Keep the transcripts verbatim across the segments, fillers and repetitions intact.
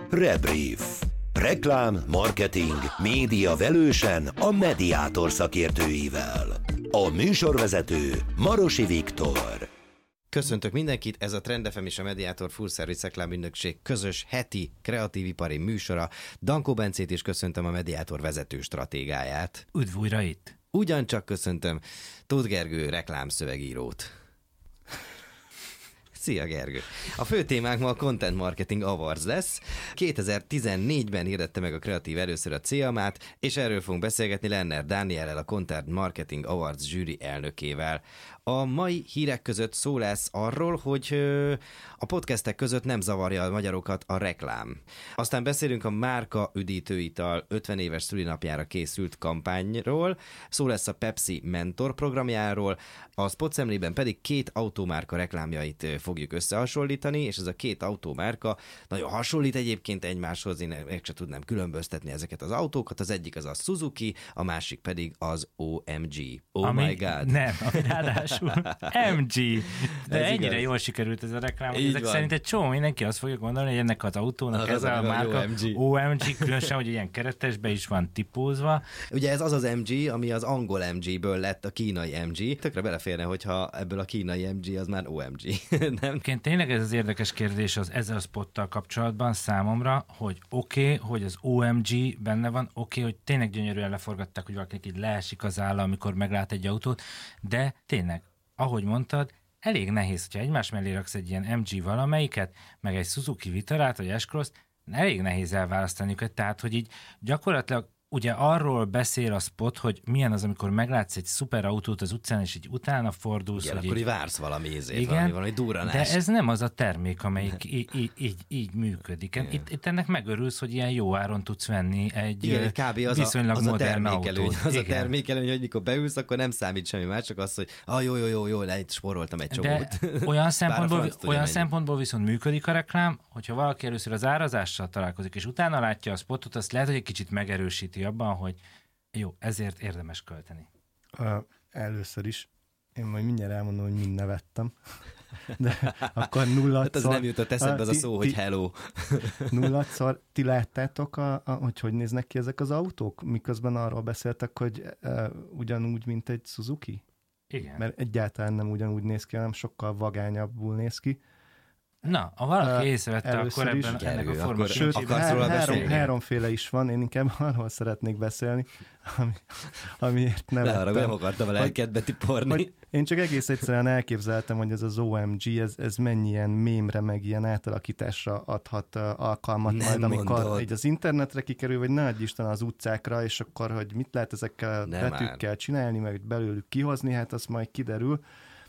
Rebrief. Reklám, marketing, média velősen a Mediátor szakértőivel. A műsorvezető Marosi Viktor. Köszöntök mindenkit, ez a Trend ef em és a Mediátor Full Service reklámügynökség közös heti kreatív ipari műsora. Dankó Bencét is köszöntöm, a Mediátor vezető stratégáját. Üdv újra itt! Ugyancsak köszöntöm Tóth Gergő reklámszövegírót. Szia Gergő! A fő témánk ma a Content Marketing Awards lesz. kétezer-tizennégyben hirdette meg a Kreatív először a cé-amát, és erről fogunk beszélgetni Lenner Dániellel, a Content Marketing Awards zsűri elnökével. A mai hírek között szó lesz arról, hogy a podcastek között nem zavarja a magyarokat a reklám. Aztán beszélünk a márka üdítőital ötven éves szülinapjára készült kampányról, szó lesz a Pepsi Mentor programjáról, a Spotszemlében pedig két automárka reklámjait fogjuk összehasonlítani, és ez a két automárka nagyon hasonlít egyébként egymáshoz, én meg sem tudnám különböztetni ezeket az autókat, az egyik az a Suzuki, a másik pedig az o em gé. Oh ami, my god! Nem, ami ráadásul em gé. De ez ennyire igaz. jól sikerült ez a reklám, hogy Így ezek van. szerint egy csomó mindenki azt fogja gondolni, hogy ennek az autónak Az ez az, a ami a márka o em gé. o em gé, különösen, hogy ilyen keretesbe is van tipózva. Ugye ez az az em gé, ami az angol em géből lett a kínai em gé. Tökre beleférne, hogyha ebből a kínai em gé az már o em gé. Nem? Egyébként tényleg ez az érdekes kérdés az ezzel a spottal kapcsolatban számomra, hogy oké, okay, hogy az o em gé benne van, oké, okay, hogy tényleg gyönyörűen leforgatták, hogy valakinek így leesik az álla, amikor meglát egy autót, de tényleg, ahogy mondtad, elég nehéz, hogyha egymás mellé raksz egy ilyen em gé valamelyiket, meg egy Suzuki Vitarát, vagy S-Cross-t, elég nehéz elválasztani őket, tehát, hogy így gyakorlatilag ugye arról beszél a spot, hogy milyen az, amikor meglátsz egy szuper autót az utcán, és így utána fordulsz. Igen, hogy akkor így, így vársz valami ízét, igen, valami, valami durranás. de ez nem az a termék, amelyik így, így, így, így működik. Itt, itt ennek megörülsz, hogy ilyen jó áron tudsz venni egy Igen, egy kb. az viszonylag a, az a modern termékelőny, autót. az Igen. a termékelőny, hogy mikor beülsz, akkor nem számít semmi más, csak az, hogy ah, jó, jó, jó, jó, le, itt spóroltam egy csomót. De olyan szempontból, franc tudja, olyan mennyi. szempontból viszont működik a reklám, hogyha valaki először az árazással találkozik, és utána látja a spotot, azt lehet, hogy egy kicsit megerősíti abban, hogy jó, ezért érdemes költeni. Uh, először is, én majd mindjárt elmondom, hogy mind nevettem, de akkor nullatszor... Hát az nem jutott eszembe az a szó, hogy hello. Nullatszor ti láttátok, a, a, hogy hogy néznek ki ezek az autók? Miközben arról beszéltek, hogy uh, ugyanúgy, mint egy Suzuki? Igen. Mert egyáltalán nem ugyanúgy néz ki, hanem sokkal vagányabbul néz ki. Na, ha valaki Uh, észrevette, először akkor is, ebben ennek Gergő, a akkor formás Sőt, akarsz há- róla három, beszélni? háromféle is van, én inkább arról szeretnék beszélni, ami, amiért Ne arra, nevettem. nem akartam a lelkedbe tiporni. Hogy én csak egész egyszerűen elképzeltem, hogy ez az o em gé, ez, ez mennyi ilyen mémre, meg ilyen átalakításra adhat uh, alkalmat Nem majd, amikor mondod. így az internetre kikerül, vagy ne adj Isten az utcákra, és akkor, hogy mit lehet ezekkel a Nem betűkkel csinálni, meg belőlük kihozni, hát az majd kiderül.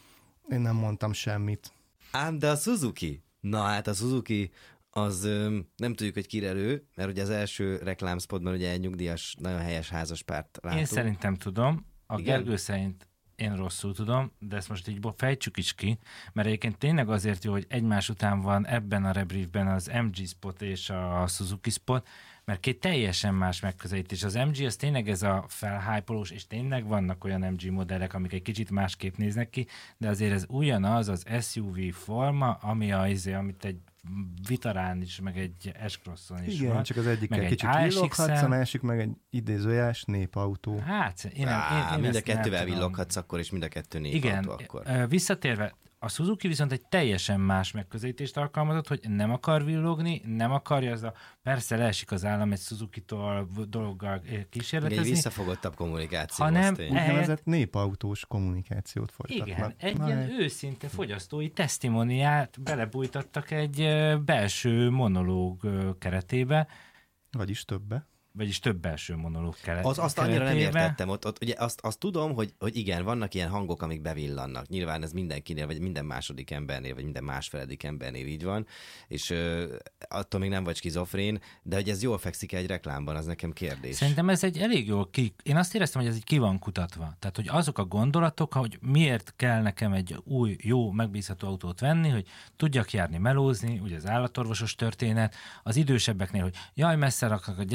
Én nem mondtam semmit. Ám, de a Suzuki? Na hát a Suzuki az öm, nem tudjuk, hogy kirelő, mert ugye az első reklámspotban ugye egy nyugdíjas, nagyon helyes házaspárt látunk. Én szerintem tudom, a Igen? Gergő szerint én rosszul tudom, de ezt most így fejtsük is ki, mert egyébként tényleg azért jó, hogy egymás után van ebben a rebriefben az em gé spot és a Suzuki spot, mert két teljesen más megközelítés. Az em gé az tényleg ez a felhájpolós, és tényleg vannak olyan em gé modellek, amik egy kicsit másképp néznek ki, de azért ez ugyanaz az es u vé forma, ami a, amit egy Vitarán is, meg egy S-Crosson is Igen, van. csak az egyikkel meg kicsit egy villoghatsz, a másik meg egy idézőjeles népautó. Hát, én, nem, Á, én, én mind a ezt nem kettővel tudom. villoghatsz akkor, és mind a kettő Igen, népautó akkor. ö, visszatérve, a Suzuki viszont egy teljesen más megközelítést alkalmazott, hogy nem akar villogni, nem akarja, az a, persze leesik az állam egy Suzuki-tól dologgal Igen, egy kísérletezni, visszafogottabb kommunikáció. hanem az tény. e- Úgynevezett népautós kommunikációt folytatnak. igen, egy Na, ilyen őszinte fogyasztói tesztimoniát belebújtattak egy ö, belső monológ ö, keretébe, Vagyis többe. vagyis több belső monológ keretébe. Az, azt annyira nem értettem, ott, ott ugye azt, azt tudom, hogy, hogy igen, vannak ilyen hangok, amik bevillannak. Nyilván ez mindenkinél, vagy minden második embernél, vagy minden másfeledik embernél így van, és ö, attól még nem vagy skizofrén, de hogy ez jól fekszik egy reklámban, az nekem kérdés. Szerintem ez egy elég jól ki... Én azt éreztem, hogy ez így ki van kutatva. Tehát, hogy azok a gondolatok, hogy miért kell nekem egy új, jó, megbízható autót venni, hogy tudjak járni, melózni, ugye az állatorvosos történet, az idősebbeknél, hogy jaj, messze raknak a gyerekek, milyen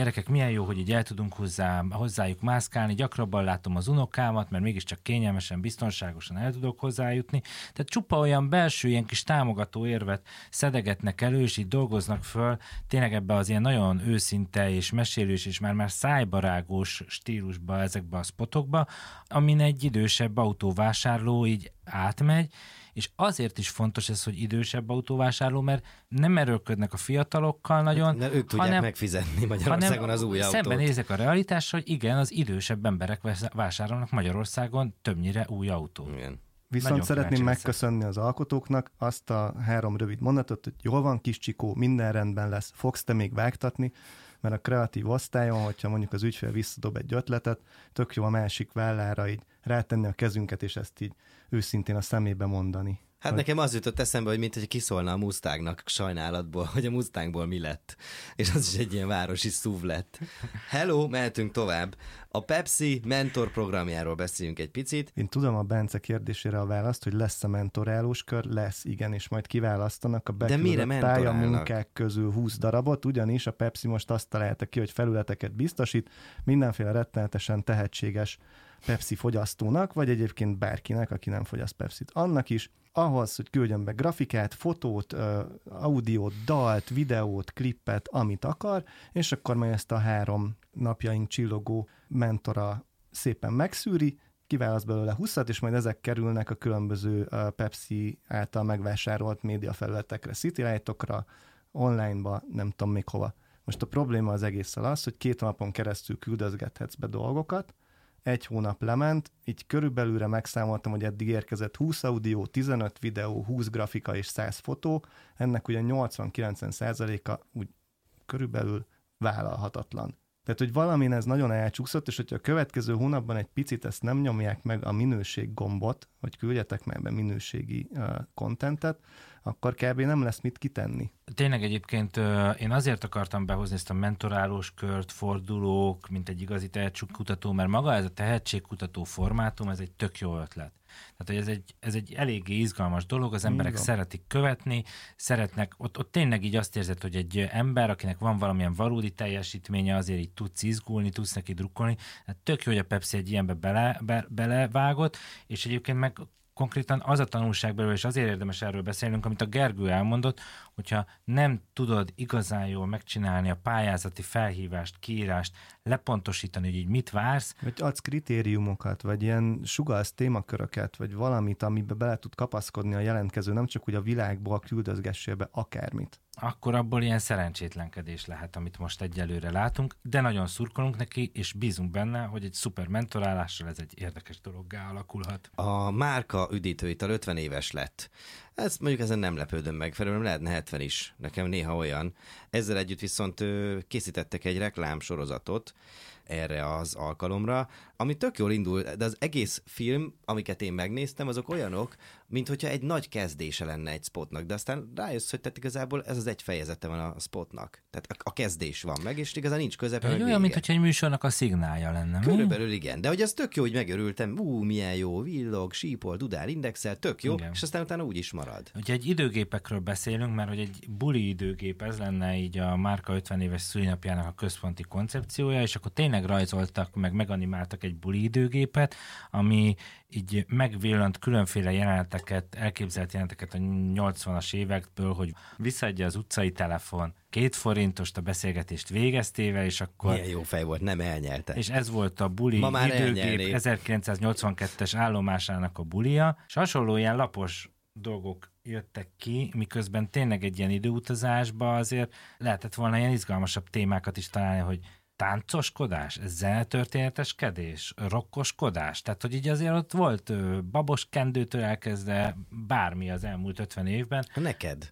milyen jó, hogy így el tudunk hozzá, hozzájuk mászkálni, gyakrabban látom az unokámat, mert mégiscsak kényelmesen, biztonságosan el tudok hozzájutni. Tehát csupa olyan belső, ilyen kis támogató érvet szedegetnek elő, és így dolgoznak föl tényleg ebbe az ilyen nagyon őszinte és mesélős, és már-már szájbarágós stílusba ezekbe a spotokba, amin egy idősebb autóvásárló így átmegy, és azért is fontos ez, hogy idősebb autóvásárló, mert nem erőlködnek a fiatalokkal nagyon, hát, ők tudják hanem, megfizetni Magyarországon az új autót. Szemben nézek a realitással, hogy igen, az idősebb emberek vásárolnak Magyarországon többnyire új autót. Igen. Viszont Nagyon szeretném kíváncsi megköszönni az alkotóknak azt a három rövid mondatot, hogy jól van, kis Csikó, minden rendben lesz, fogsz te még vágtatni, mert a kreatív osztályon, hogyha mondjuk az ügyfél visszadob egy ötletet, tök jó a másik vállára így rátenni a kezünket, és ezt így őszintén a szemébe mondani. Hát hogy... nekem az jutott eszembe, hogy mint hogy kiszólna a Mustangnak sajnálatból, hogy a Mustangból mi lett. És az is egy ilyen városi szúv lett. Hello, mehetünk tovább. A Pepsi mentor programjáról beszéljünk egy picit. Én tudom a Bence kérdésére a választ, hogy lesz-e mentorálós kör, lesz, igen, és majd kiválasztanak a beküldött pályamunkák közül húsz darabot, ugyanis a Pepsi most azt találta ki, hogy felületeket biztosít mindenféle rettenetesen tehetséges Pepsi fogyasztónak, vagy egyébként bárkinek, aki nem fogyaszt Pepsit. Annak is, ahhoz, hogy küldjön be grafikát, fotót, audiót, dalt, videót, klippet, amit akar, és akkor majd ezt a három napjaink csillogó mentora szépen megszűri, kiválaszt belőle húszat, és majd ezek kerülnek a különböző Pepsi által megvásárolt médiafelületekre, Citylightokra, online-ba, nem tudom még hova. Most a probléma az egészen az, hogy két napon keresztül küldözgethetsz be dolgokat, egy hónap lement, így körülbelülre megszámoltam, hogy eddig érkezett húsz audió, tizenöt videó, húsz grafika és száz fotó, ennek ugye nyolcvan-kilencven százaléka úgy körülbelül vállalhatatlan. Tehát, hogy valamin ez nagyon elcsúszott, és hogyha a következő hónapban egy picit ezt nem nyomják meg a minőség gombot, hogy küldjetek meg be minőségi kontentet, uh, akkor kb. Nem lesz mit kitenni. Tényleg egyébként uh, én azért akartam behozni ezt a mentorálós kört, fordulók, mint egy igazi tehetségkutató, mert maga ez a tehetségkutató formátum, ez egy tök jó ötlet. Tehát, hogy ez egy, ez egy eléggé izgalmas dolog, az emberek Igen. szeretik követni, szeretnek, ott, ott tényleg így azt érzed, hogy egy ember, akinek van valamilyen valódi teljesítménye, azért így tudsz izgulni, tudsz neki drukkolni. Hát tök jó, hogy a Pepsi egy ilyenbe bele, be, belevágott, és egyébként meg konkrétan az a tanulság belőle, és azért érdemes erről beszélnünk, amit a Gergő elmondott, hogyha nem tudod igazán jól megcsinálni a pályázati felhívást, kiírást, lepontosítani, hogy így mit vársz. Vagy adsz kritériumokat, vagy ilyen sugalsz témaköröket, vagy valamit, amiben bele tud kapaszkodni a jelentkező, nem csak úgy a világból küldözgessél be akármit. Akkor abból ilyen szerencsétlenkedés lehet, amit most egyelőre látunk, de nagyon szurkolunk neki, és bízunk benne, hogy egy szuper mentorálással ez egy érdekes dologgá alakulhat. A márka üdítőital ötven éves lett. Ezt mondjuk ezen nem lepődöm meg, felül lehetne hetven is, nekem néha olyan. Ezzel együtt viszont készítettek egy reklámsorozatot erre az alkalomra, ami tök jól indul, de az egész film, amiket én megnéztem, azok olyanok, mint hogyha egy nagy kezdése lenne egy spotnak, de aztán rájössz, hogy tehát igazából ez az egy fejezete van a spotnak. Tehát a, a kezdés van meg, és igazán nincs közepe. Egy olyan, mint hogyha egy műsornak a szignálja lenne. Körülbelül igen, de hogy az tök jó, hogy megörültem, ú, milyen jó, villog, sípol, dudál, indexel, tök jó, igen. És aztán utána úgy is marad. Ugye egy időgépekről beszélünk, mert hogy egy buli időgép, ez lenne így a márka ötven éves szülinapjának a központi koncepciója, és akkor tényleg rajzoltak, meg meganimáltak egy buli időgépet, ami így megvillant különféle jeleneteket, elképzelt jeleneteket a nyolcvanas évekből, hogy visszaadja az utcai telefon, két forintost a beszélgetést végeztével, és akkor... Milyen jó fej volt, nem elnyelte. És ez volt a buli időgép ezerkilencszáznyolcvankettes állomásának a bulia, és hasonló ilyen lapos dolgok jöttek ki, miközben tényleg egy ilyen időutazásba azért lehetett volna ilyen izgalmasabb témákat is találni, hogy táncoskodás, zenetörténeteskedés, rokkoskodás, tehát hogy így azért ott volt ö, babos kendőtől elkezdve bármi az elmúlt ötven évben. Neked.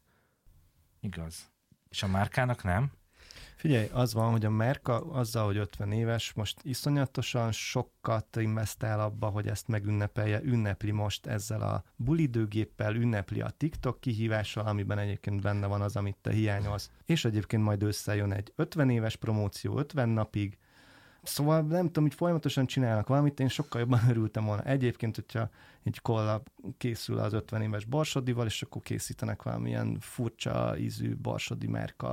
Igaz. És a márkának nem? Figyelj, az van, hogy a márka azzal, hogy ötven éves, most iszonyatosan sokat investál abba, hogy ezt megünnepelje, ünnepli most ezzel a bulidőgéppel, ünnepli a TikTok kihívással, amiben egyébként benne van az, amit te hiányolsz. És egyébként majd összejön egy ötven éves promóció, ötven napig. Szóval nem tudom, hogy folyamatosan csinálnak valamit, én sokkal jobban örültem volna. Egyébként, hogyha egy collab készül az ötven éves Borsodival, és akkor készítenek valamilyen furcsa ízű borsodi márka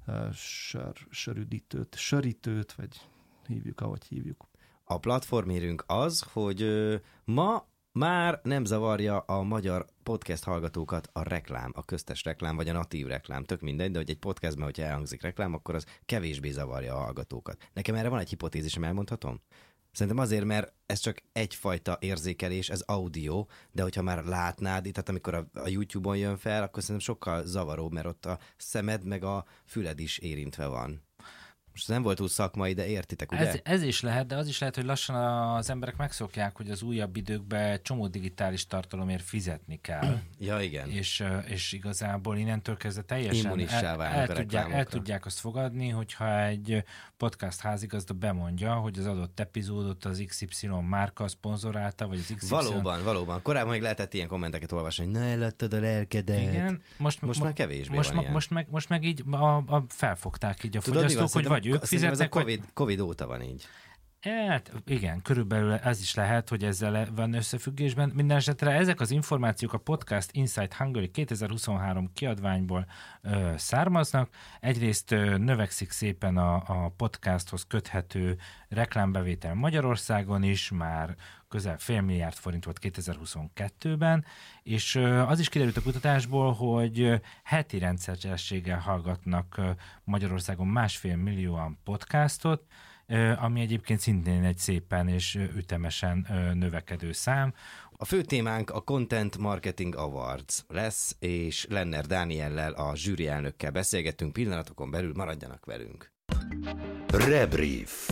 sör, sörüdítőt, sörítőt, vagy hívjuk, ahogy hívjuk. A platformérünk az, hogy ö, ma már nem zavarja a magyar podcast hallgatókat a reklám, a köztes reklám, vagy a natív reklám, tök mindegy, de hogy egy podcastben, hogyha elhangzik reklám, akkor az kevésbé zavarja a hallgatókat. Nekem erre van egy hipotézisem, elmondhatom? Szerintem azért, mert ez csak egyfajta érzékelés, ez audio, de hogyha már látnád, tehát amikor a, a YouTube-on jön fel, akkor szerintem sokkal zavaróbb, mert ott a szemed meg a füled is érintve van. Most nem volt túl szakmai, de értitek, ugye? Ez, ez is lehet, de az is lehet, hogy lassan az emberek megszokják, hogy az újabb időkben csomó digitális tartalomért fizetni kell. Ja, igen. És, és igazából innentől kezdve teljesen immunissá válnak el, el, tudják, el tudják azt fogadni, hogyha egy podcast házigazda bemondja, hogy az adott epizódot az iksz ipszilon márka szponzorálta, vagy az iksz ipszilon... Valóban, valóban. Korábban még lehetett ilyen kommenteket olvasni, hogy ne eladtad a lelkedet. Igen. Most, most már kevésbé most, van ma, most, meg, most meg így a, a felfogták így a Tudod, fogyasztók, hogy vagy ők fizetnek, ez a COVID, vagy... COVID óta van így. Hát igen, körülbelül ez is lehet, hogy ezzel van összefüggésben. Minden esetre ezek az információk a Podcast Insight Hungary kétezer-huszonhárom kiadványból ö, származnak. Egyrészt ö, növekszik szépen a, a podcasthoz köthető reklámbevétel Magyarországon is, már közel fél milliárd forint volt kétezer-huszonkettőben, és ö, az is kiderült a kutatásból, hogy ö, heti rendszerességgel hallgatnak ö, Magyarországon másfél millióan podcastot, ami egyébként szintén egy szépen és ütemesen növekedő szám. A fő témánk a Content Marketing Awards lesz, és Lenner Dániellel, a zsűri elnökkel beszélgettünk, pillanatokon belül maradjanak velünk. Rebrief.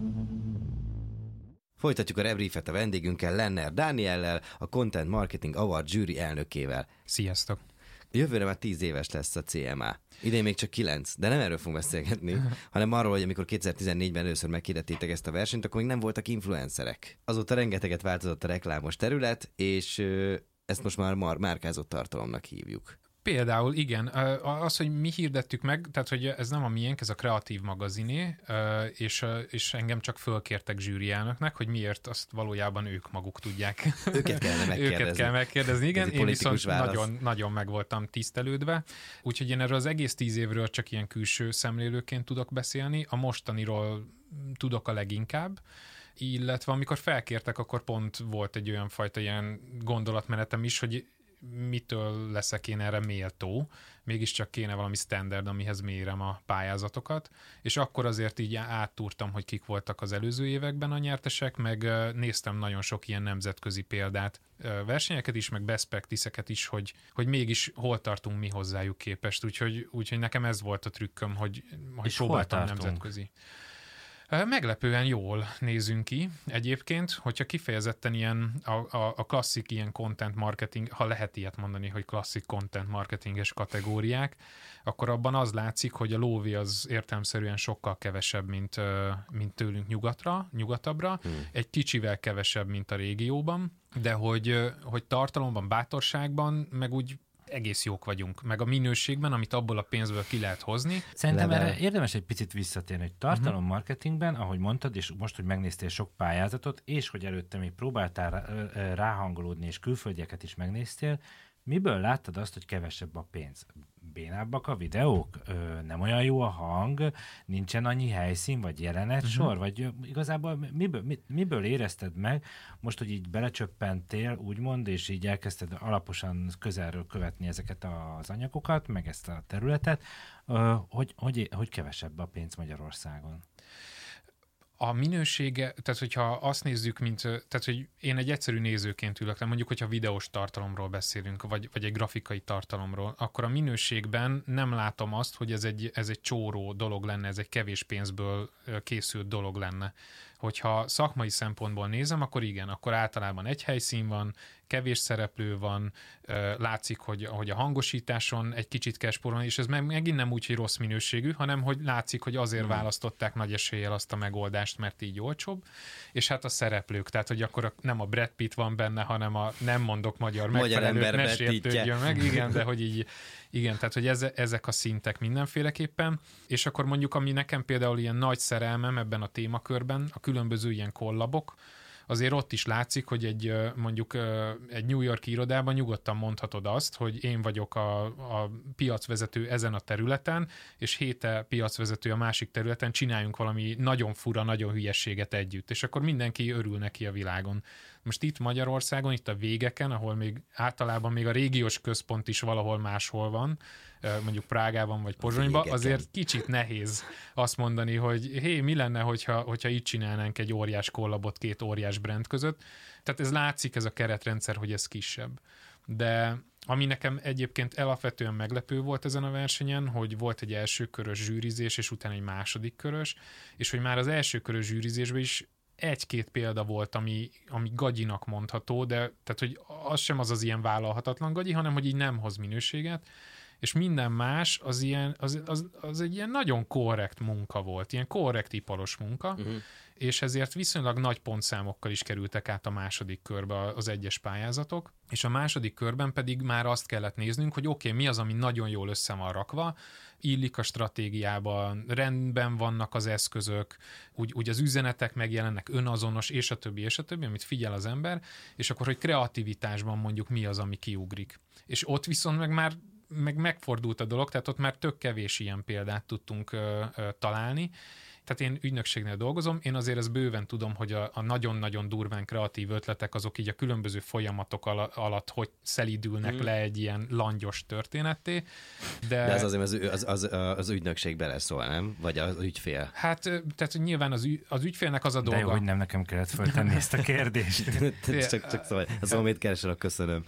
Folytatjuk a rebriefet a vendégünkkel, Lenner Dániellel, a Content Marketing Award zsűri elnökével. Sziasztok! Jövőre már tíz éves lesz a cé em á. Idén még csak kilenc, de nem erről fogunk beszélgetni, hanem arról, hogy amikor kétezer-tizennégyben először meghirdettétek ezt a versenyt, akkor még nem voltak influencerek. Azóta rengeteget változott a reklámos terület, és ezt most már mar- márkázott tartalomnak hívjuk. Például igen, az, hogy mi hirdettük meg, tehát hogy ez nem a miénk, ez a Kreatív magaziné, és, és engem csak fölkértek zsűri elnöknek, hogy miért, azt valójában ők maguk tudják. Őket kellene megkérdezni. Őket kell megkérdezni, igen. Én viszont nagyon, nagyon meg voltam tisztelődve. Úgyhogy én erről az egész tíz évről csak ilyen külső szemlélőként tudok beszélni. A mostaniról tudok a leginkább, illetve amikor felkértek, akkor pont volt egy olyan fajta ilyen gondolatmenetem is, hogy mitől leszek én erre méltó, mégiscsak kéne valami standard, amihez mérem a pályázatokat, és akkor azért így áttúrtam, hogy kik voltak az előző években a nyertesek, meg néztem nagyon sok ilyen nemzetközi példát, versenyeket is, meg best practice-eket is, hogy, hogy mégis hol tartunk mi hozzájuk képest, úgyhogy, úgyhogy nekem ez volt a trükköm, hogy, hogy próbáltam nemzetközi. Meglepően jól nézünk ki egyébként, hogyha kifejezetten ilyen a, a, a klasszik ilyen content marketing, ha lehet ilyet mondani, hogy klasszik content marketinges kategóriák, akkor abban az látszik, hogy a lóvé az értelemszerűen sokkal kevesebb, mint, mint tőlünk nyugatra, nyugatabbra, hmm. egy kicsivel kevesebb, mint a régióban, de hogy, hogy tartalomban, bátorságban, meg úgy egész jók vagyunk, meg a minőségben, amit abból a pénzből ki lehet hozni. Szerintem Level. Erre érdemes egy picit visszatérni, hogy tartalommarketingben, ahogy mondtad, és most, hogy megnéztél sok pályázatot, és hogy előtte még próbáltál ráhangolódni, és külföldieket is megnéztél, miből láttad azt, hogy kevesebb a pénz? Bénábbak a videók? Ö, nem olyan jó a hang? Nincsen annyi helyszín, vagy jelenet uh-huh. sor? Vagy igazából miből, mi, miből érezted meg, most, hogy így belecsöppentél, úgymond, és így elkezdted alaposan közelről követni ezeket az anyagokat, meg ezt a területet, ö, hogy, hogy, hogy kevesebb a pénz Magyarországon? A minősége, tehát hogyha azt nézzük, mint, tehát hogy én egy egyszerű nézőként ülök le, mondjuk, hogyha videós tartalomról beszélünk, vagy, vagy egy grafikai tartalomról, akkor a minőségben nem látom azt, hogy ez egy, ez egy csóró dolog lenne, ez egy kevés pénzből készült dolog lenne. Hogyha szakmai szempontból nézem, akkor igen, akkor általában egy helyszín van, kevés szereplő van, látszik, hogy, hogy a hangosításon egy kicsit kell spórolni, és ez megint nem úgy, hogy rossz minőségű, hanem hogy látszik, hogy azért hmm. választották nagy eséllyel azt a megoldást, mert így olcsóbb, és hát a szereplők, tehát hogy akkor nem a Brad Pitt van benne, hanem a nem mondok magyar, magyar megfelelőt, ne sértődjön meg, igen, de hogy így, igen, tehát hogy ez, ezek a szintek mindenféleképpen, és akkor mondjuk, ami nekem például ilyen nagy szerelmem ebben a témakörben, a különböző ilyen kollabok, azért ott is látszik, hogy egy mondjuk egy New York-i irodában nyugodtan mondhatod azt, hogy én vagyok a, a piacvezető ezen a területen, és héte piacvezető a másik területen, csináljunk valami nagyon fura, nagyon hülyességet együtt, és akkor mindenki örül neki a világon. Most itt Magyarországon, itt a végeken, ahol még általában még a régiós központ is valahol máshol van, mondjuk Prágában vagy Pozsonyban, azért kicsit nehéz azt mondani, hogy hé, mi lenne, hogyha, hogyha itt csinálnánk egy óriás kollabot két óriás brand között. Tehát ez látszik, ez a keretrendszer, hogy ez kisebb. De ami nekem egyébként alapvetően meglepő volt ezen a versenyen, hogy volt egy első körös zsűrizés, és utána egy második körös, és hogy már az első körös zsűrizésben is egy-két példa volt, ami, ami gagyinak mondható, de tehát, hogy az sem az az ilyen vállalhatatlan gagyi, hanem, hogy így nem hoz minőséget, és minden más az, ilyen, az, az, az egy ilyen nagyon korrekt munka volt, ilyen korrekt iparos munka, uh-huh. és ezért viszonylag nagy pontszámokkal is kerültek át a második körbe az egyes pályázatok, és a második körben pedig már azt kellett néznünk, hogy oké, okay, mi az, ami nagyon jól össze van rakva, illik a stratégiában, rendben vannak az eszközök, úgy, úgy az üzenetek megjelennek önazonos, és a többi, és a többi, amit figyel az ember, és akkor, hogy kreativitásban mondjuk mi az, ami kiugrik. És ott viszont meg már meg megfordult a dolog, tehát ott már tök kevés ilyen példát tudtunk ö, ö, találni. Tehát én ügynökségnél dolgozom, én azért ezt bőven tudom, hogy a, a nagyon-nagyon durván kreatív ötletek azok így a különböző folyamatok al- alatt, hogy szelidülnek mm. le egy ilyen langyos történetté. De, de az azért az, az, az, az ügynökség beleszól, nem? Vagy az ügyfél? Hát, tehát nyilván az, ügy, az ügyfélnek az a dolga. De jó, hogy nem nekem kellett föltenni ezt a kérdést. csak, csak szóval, az omét keresel, köszönöm.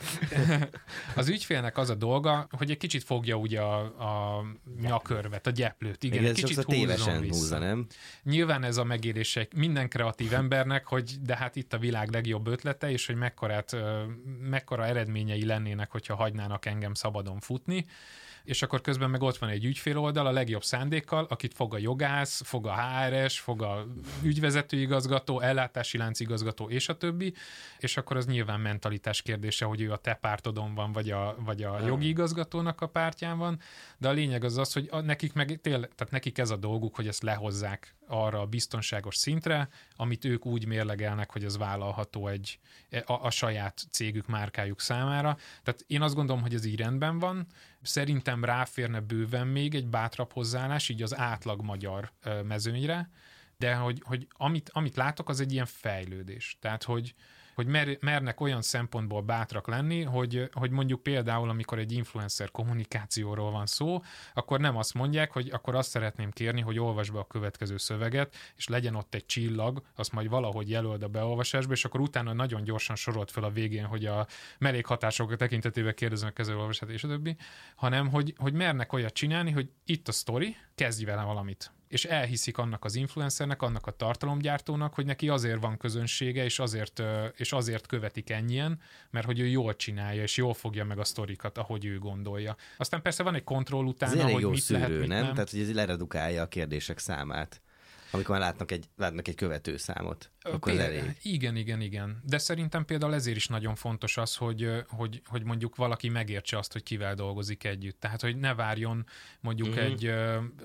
Az ügyfélnek az a dolga, hogy egy kicsit fogja ugye a, a nyakörvet, a gyeplőt. Igen, egy kicsit tévesen húzza, nem? Nyilván ez a megérése minden kreatív embernek, hogy de hát itt a világ legjobb ötlete, és hogy mekkorát, mekkora eredményei lennének, hogyha hagynának engem szabadon futni. És akkor közben meg ott van egy ügyfél oldal a legjobb szándékkal, akit fog a jogász, fog a há er es, fog a ügyvezetőigazgató, ellátási láncigazgató és a többi, és akkor az nyilván mentalitás kérdése, hogy ő a te pártodon van, vagy a, vagy a jogi igazgatónak a pártján van, de a lényeg az az, hogy nekik meg tényleg, tehát nekik ez a dolguk, hogy ezt lehozzák arra a biztonságos szintre, amit ők úgy mérlegelnek, hogy ez vállalható egy, a, a saját cégük, márkájuk számára. Tehát én azt gondolom, hogy ez így rendben van. Szerintem ráférne bőven még egy bátrabb hozzáállás, így az átlag magyar mezőnyre, de hogy, hogy amit, amit látok, az egy ilyen fejlődés. Tehát, hogy hogy mer, mernek olyan szempontból bátrak lenni, hogy, hogy mondjuk például, amikor egy influencer kommunikációról van szó, akkor nem azt mondják, hogy akkor azt szeretném kérni, hogy olvasd be a következő szöveget, és legyen ott egy csillag, azt majd valahogy jelöld a beolvasásba, és akkor utána nagyon gyorsan sorolt fel a végén, hogy a mellékhatások tekintetében kérdezem a kezelőolvasát és a többi, hanem hogy, hogy mernek olyat csinálni, hogy itt a sztori, kezdj vele valamit. És elhiszik annak az influencernek, annak a tartalomgyártónak, hogy neki azért van közönsége, és azért, és azért követik ennyien, mert hogy ő jól csinálja, és jól fogja meg a sztorikat, ahogy ő gondolja. Aztán persze van egy kontroll utána, hogy mit szűrő, lehet, mit nem? nem. Tehát, hogy ez leredukálja a kérdések számát. Amikor már látnak egy, látnak egy követőszámot, akkor Például, ez elég. Igen, igen, igen. De szerintem például ezért is nagyon fontos az, hogy, hogy, hogy mondjuk valaki megértse azt, hogy kivel dolgozik együtt. Tehát, hogy ne várjon mondjuk mm-hmm. egy,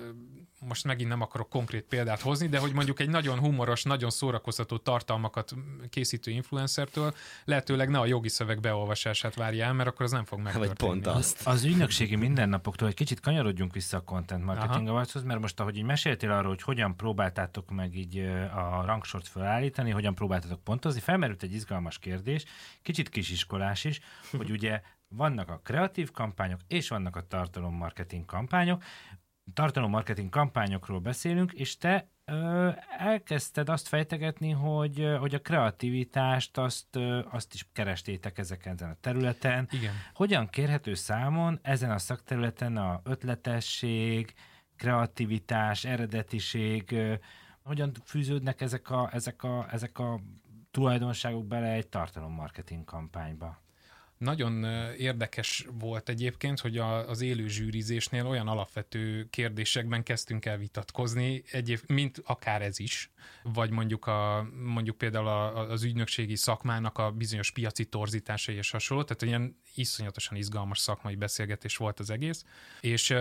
most megint nem akarok konkrét példát hozni, de hogy mondjuk egy nagyon humoros, nagyon szórakoztató tartalmakat készítő influencertől lehetőleg ne a jogi szöveg beolvasását várja el, mert akkor az nem fog megtörténni. Vagy pont azt. Az ügynökségi mindennapoktól egy kicsit kanyarodjunk vissza a Content Marketing Awardshoz, mert most ahogy így meséltél arról, hogy hogyan próbáltátok meg így a rangsort felállítani, hogyan próbáltátok pontozni, felmerült egy izgalmas kérdés, kicsit kisiskolás is, hogy ugye vannak a kreatív kampányok, és vannak a tartalommarketing kampányok. Tartalommarketing kampányokról beszélünk, és te ö, elkezdted azt fejtegetni, hogy, hogy a kreativitást azt, ö, azt is kerestétek ezeken a területen. Igen. Hogyan kérhető számon ezen a szakterületen a ötletesség, kreativitás, eredetiség, ö, hogyan fűződnek ezek a, ezek a, ezek a tulajdonságok bele egy tartalommarketing kampányba? Nagyon érdekes volt egyébként, hogy a, az élő zsűrizésnél olyan alapvető kérdésekben kezdtünk el vitatkozni, egyéb, mint akár ez is, vagy mondjuk, a, mondjuk például a, az ügynökségi szakmának a bizonyos piaci torzításai és hasonló, tehát ilyen iszonyatosan izgalmas szakmai beszélgetés volt az egész, és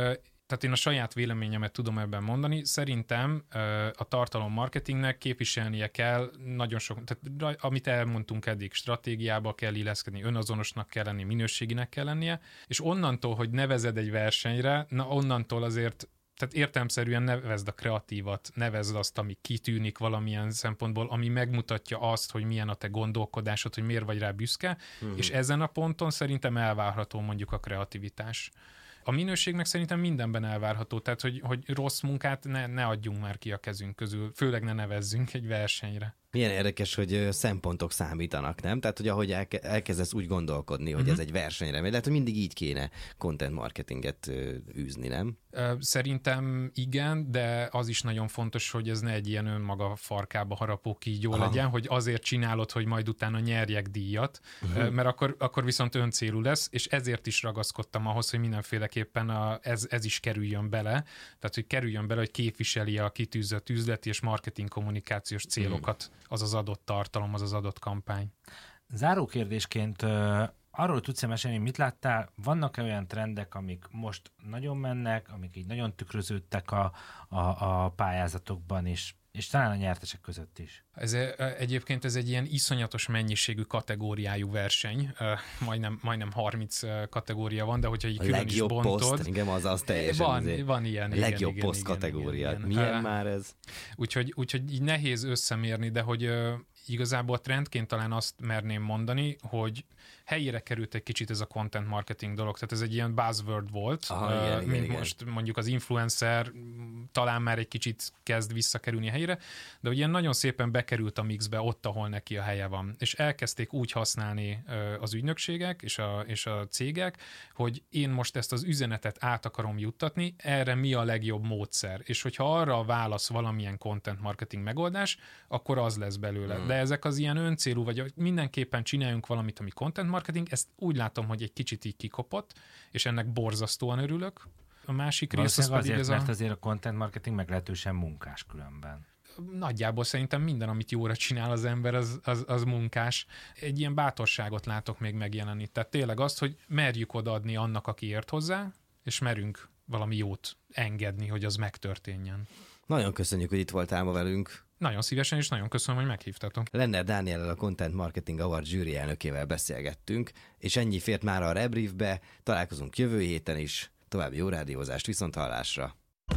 Tehát én a saját véleményemet tudom ebben mondani. Szerintem a tartalommarketingnek képviselnie kell nagyon sok, tehát amit elmondtunk eddig, stratégiába kell illeszkedni, önazonosnak kell lenni, minőséginek kell lennie, és onnantól, hogy nevezed egy versenyre, na onnantól azért, tehát értelemszerűen nevezd a kreatívat, nevezd azt, ami kitűnik valamilyen szempontból, ami megmutatja azt, hogy milyen a te gondolkodásod, hogy miért vagy rá büszke, uh-huh. és ezen a ponton szerintem elvárható mondjuk a kreativitás. A minőségnek szerintem mindenben elvárható, tehát hogy, hogy rossz munkát ne, ne adjunk már ki a kezünk közül, főleg ne nevezzünk egy versenyre. Milyen érdekes, hogy szempontok számítanak, nem? Tehát, hogy ahogy elke- elkezdesz úgy gondolkodni, hogy uh-huh. ez egy versenyre megy, lehet, hogy mindig így kéne content marketinget űzni, nem? Szerintem igen, de az is nagyon fontos, hogy ez ne egy ilyen önmaga farkába harapó kígyó Aha. legyen, hogy azért csinálod, hogy majd utána nyerjek díjat, uh-huh. mert akkor, akkor viszont öncélú lesz, és ezért is ragaszkodtam ahhoz, hogy mindenféleképpen a, ez, ez is kerüljön bele, tehát, hogy kerüljön bele, hogy képviseli a kitűzött üzleti és marketing kommunikációs célokat, uh-huh. az az adott tartalom, az az adott kampány. Záró kérdésként uh, arról tudsz mesélni, mit láttál? Vannak-e olyan trendek, amik most nagyon mennek, amik így nagyon tükröződtek a, a, a pályázatokban is, és talán a nyertesek között is? Ez egyébként ez egy ilyen iszonyatos mennyiségű kategóriájú verseny, majdnem, majdnem harminc kategória van, de hogyha így külön is bontod. Poszt, igen, az az teljesen. Van, azért. van ilyen. Igen, legjobb igen, poszt igen, kategória. Igen, igen. Milyen uh, már ez? Úgyhogy, úgyhogy így nehéz összemérni, de hogy uh, igazából trendként talán azt merném mondani, hogy helyére került egy kicsit ez a content marketing dolog, tehát ez egy ilyen buzzword volt, Aha, igen, uh, igen, mint igen. most mondjuk az influencer talán már egy kicsit kezd visszakerülni a helyére, de ugye nagyon szépen bekerült a mixbe ott, ahol neki a helye van. És elkezdték úgy használni uh, az ügynökségek és a, és a cégek, hogy én most ezt az üzenetet át akarom juttatni, erre mi a legjobb módszer. És hogyha arra a válasz valamilyen content marketing megoldás, akkor az lesz belőle. Hmm. De ezek az ilyen öncélú, vagy mindenképpen csináljunk valamit, ami content marketing, ezt úgy látom, hogy egy kicsit így kikopott, és ennek borzasztóan örülök. A másik rész az azért, ez a... mert azért a content marketing meglehetősen munkás különben. Nagyjából szerintem minden, amit jóra csinál az ember, az, az, az munkás. Egy ilyen bátorságot látok még megjelenni. Tehát tényleg azt, hogy merjük odaadni annak, aki ért hozzá, és merünk valami jót engedni, hogy az megtörténjen. Nagyon köszönjük, hogy itt voltál ma velünk. Nagyon szívesen, és nagyon köszönöm, hogy meghívtatok. Lenner Dániellel, a Content Marketing Award zsűri elnökével beszélgettünk, és ennyi fért már a Rebriefbe. Találkozunk jövő héten is. További jó rádiózást, viszont hallásra.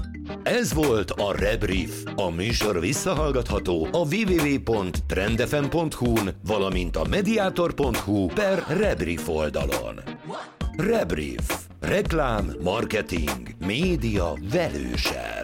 Ez volt a Rebrief. A műsor visszahallgatható a double-u double-u double-u pont trendfm pont hu-n, valamint a mediator pont hu per Rebrief oldalon. Rebrief. Reklám, marketing, média velősebb.